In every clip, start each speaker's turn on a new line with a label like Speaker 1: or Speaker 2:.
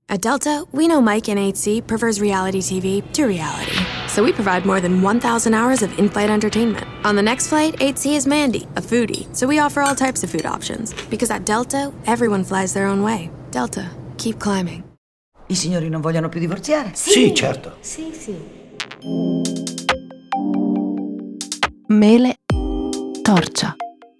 Speaker 1: At Delta, we know Mike in 8C prefers reality TV to reality. So we provide more than 1,000 hours of in-flight entertainment. On the next flight, 8C is Mandy, a foodie. So we offer all types of food options. Because at Delta, everyone flies their own way. Delta, keep climbing.
Speaker 2: I signori non vogliono più divorziare?
Speaker 3: Sì, certo.
Speaker 2: Sì.
Speaker 4: Mele, torcia.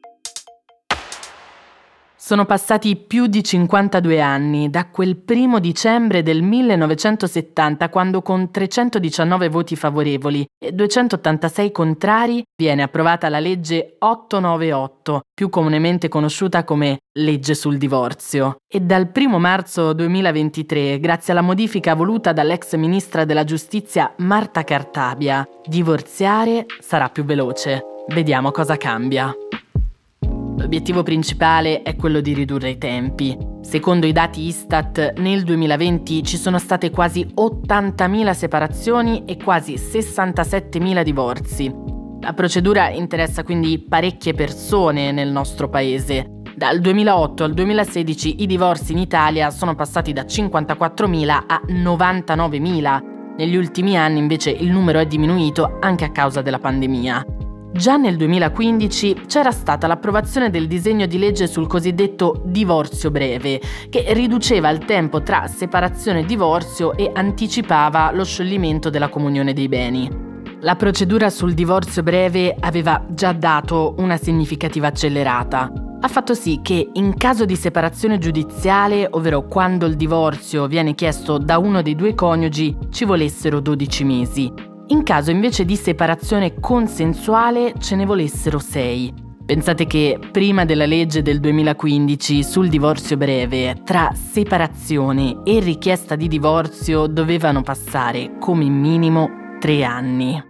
Speaker 5: Sono passati più di 52 anni da quel 1 dicembre del 1970, quando con 319 voti favorevoli e 286 contrari viene approvata la legge 898, più comunemente conosciuta come legge sul divorzio. E dal 1 marzo 2023, grazie alla modifica voluta dall'ex ministra della giustizia Marta Cartabia, divorziare sarà più veloce. Vediamo cosa cambia. L'obiettivo principale è quello di ridurre i tempi. Secondo i dati Istat, nel 2020 ci sono state quasi 80.000 separazioni e quasi 67.000 divorzi. La procedura interessa quindi parecchie persone nel nostro paese. Dal 2008 al 2016 i divorzi in Italia sono passati da 54.000 a 99.000. Negli ultimi anni invece il numero è diminuito anche a causa della pandemia. Già nel 2015 c'era stata l'approvazione del disegno di legge sul cosiddetto divorzio breve, che riduceva il tempo tra separazione e divorzio e anticipava lo scioglimento della comunione dei beni. La procedura sul divorzio breve aveva già dato una significativa accelerata. Ha fatto sì che in caso di separazione giudiziale, ovvero quando il divorzio viene chiesto da uno dei due coniugi, ci volessero 12 mesi. In caso invece di separazione consensuale ce ne volessero 6. Pensate che prima della legge del 2015 sul divorzio breve, tra separazione e richiesta di divorzio dovevano passare come minimo 3 anni.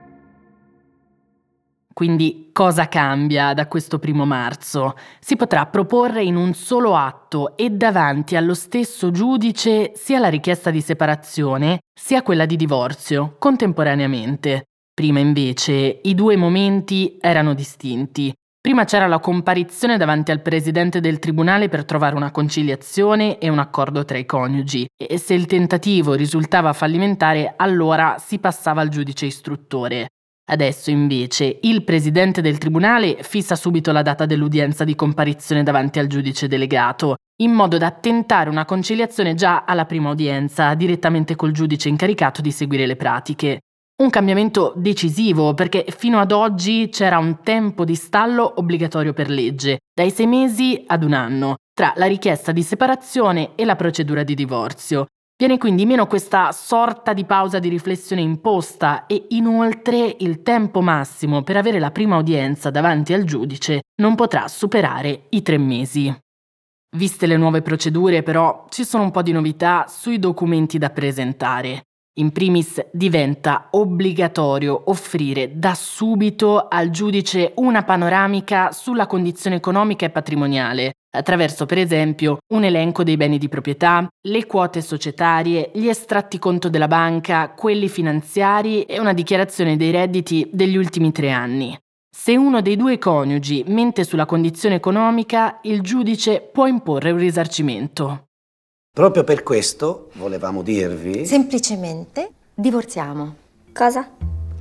Speaker 5: Quindi cosa cambia da questo 1 marzo? Si potrà proporre in un solo atto e davanti allo stesso giudice sia la richiesta di separazione sia quella di divorzio, contemporaneamente. Prima invece i due momenti erano distinti. Prima c'era la comparizione davanti al presidente del tribunale per trovare una conciliazione e un accordo tra i coniugi e se il tentativo risultava fallimentare allora si passava al giudice istruttore. Adesso invece il presidente del tribunale fissa subito la data dell'udienza di comparizione davanti al giudice delegato, in modo da tentare una conciliazione già alla prima udienza, direttamente col giudice incaricato di seguire le pratiche. Un cambiamento decisivo perché fino ad oggi c'era un tempo di stallo obbligatorio per legge, dai 6 mesi ad 1 anno, tra la richiesta di separazione e la procedura di divorzio. Viene quindi meno questa sorta di pausa di riflessione imposta e inoltre il tempo massimo per avere la prima udienza davanti al giudice non potrà superare i 3 mesi. Viste le nuove procedure però ci sono un po' di novità sui documenti da presentare. In primis diventa obbligatorio offrire da subito al giudice una panoramica sulla condizione economica e patrimoniale, attraverso per esempio un elenco dei beni di proprietà, le quote societarie, gli estratti conto della banca, quelli finanziari e una dichiarazione dei redditi degli ultimi 3 anni. Se uno dei due coniugi mente sulla condizione economica, il giudice può imporre un risarcimento.
Speaker 3: Proprio per questo volevamo dirvi...
Speaker 6: Semplicemente divorziamo.
Speaker 7: Cosa?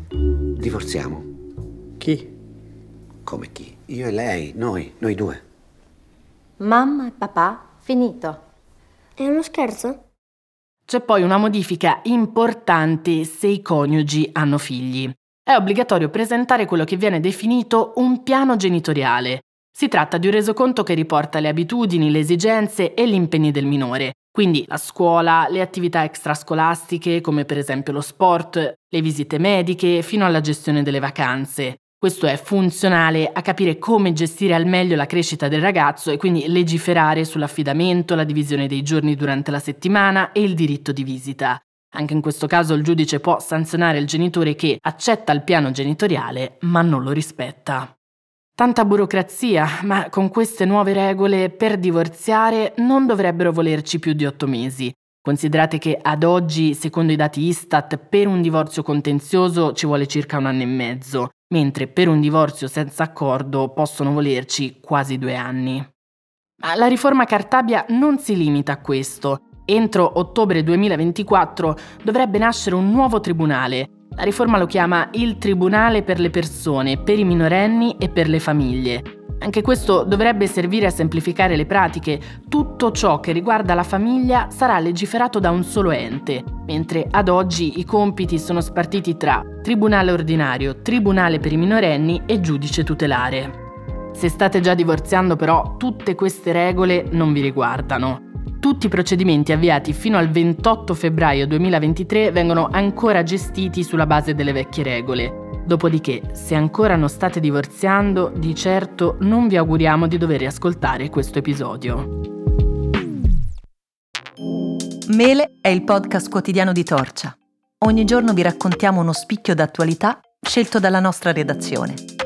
Speaker 3: Divorziamo.
Speaker 8: Chi?
Speaker 3: Come chi? Io e lei, noi due.
Speaker 6: Mamma e papà, finito.
Speaker 7: È uno scherzo?
Speaker 5: C'è poi una modifica importante se i coniugi hanno figli. È obbligatorio presentare quello che viene definito un piano genitoriale. Si tratta di un resoconto che riporta le abitudini, le esigenze e gli impegni del minore. Quindi la scuola, le attività extrascolastiche come per esempio lo sport, le visite mediche, fino alla gestione delle vacanze. Questo è funzionale a capire come gestire al meglio la crescita del ragazzo e quindi legiferare sull'affidamento, la divisione dei giorni durante la settimana e il diritto di visita. Anche in questo caso il giudice può sanzionare il genitore che accetta il piano genitoriale ma non lo rispetta. Tanta burocrazia, ma con queste nuove regole per divorziare non dovrebbero volerci più di 8 mesi. Considerate che ad oggi, secondo i dati Istat, per un divorzio contenzioso ci vuole circa 1 anno e mezzo, mentre per un divorzio senza accordo possono volerci quasi 2 anni. Ma la riforma Cartabia non si limita a questo. Entro ottobre 2024 dovrebbe nascere un nuovo tribunale. La riforma lo chiama il Tribunale per le persone, per i minorenni e per le famiglie. Anche questo dovrebbe servire a semplificare le pratiche. Tutto ciò che riguarda la famiglia sarà legiferato da un solo ente, mentre ad oggi i compiti sono spartiti tra tribunale ordinario, tribunale per i minorenni e giudice tutelare. Se state già divorziando però, tutte queste regole non vi riguardano. Tutti i procedimenti avviati fino al 28 febbraio 2023 vengono ancora gestiti sulla base delle vecchie regole. Dopodiché, se ancora non state divorziando, di certo non vi auguriamo di dover ascoltare questo episodio.
Speaker 4: Mele è il podcast quotidiano di Torcia. Ogni giorno vi raccontiamo uno spicchio d'attualità scelto dalla nostra redazione.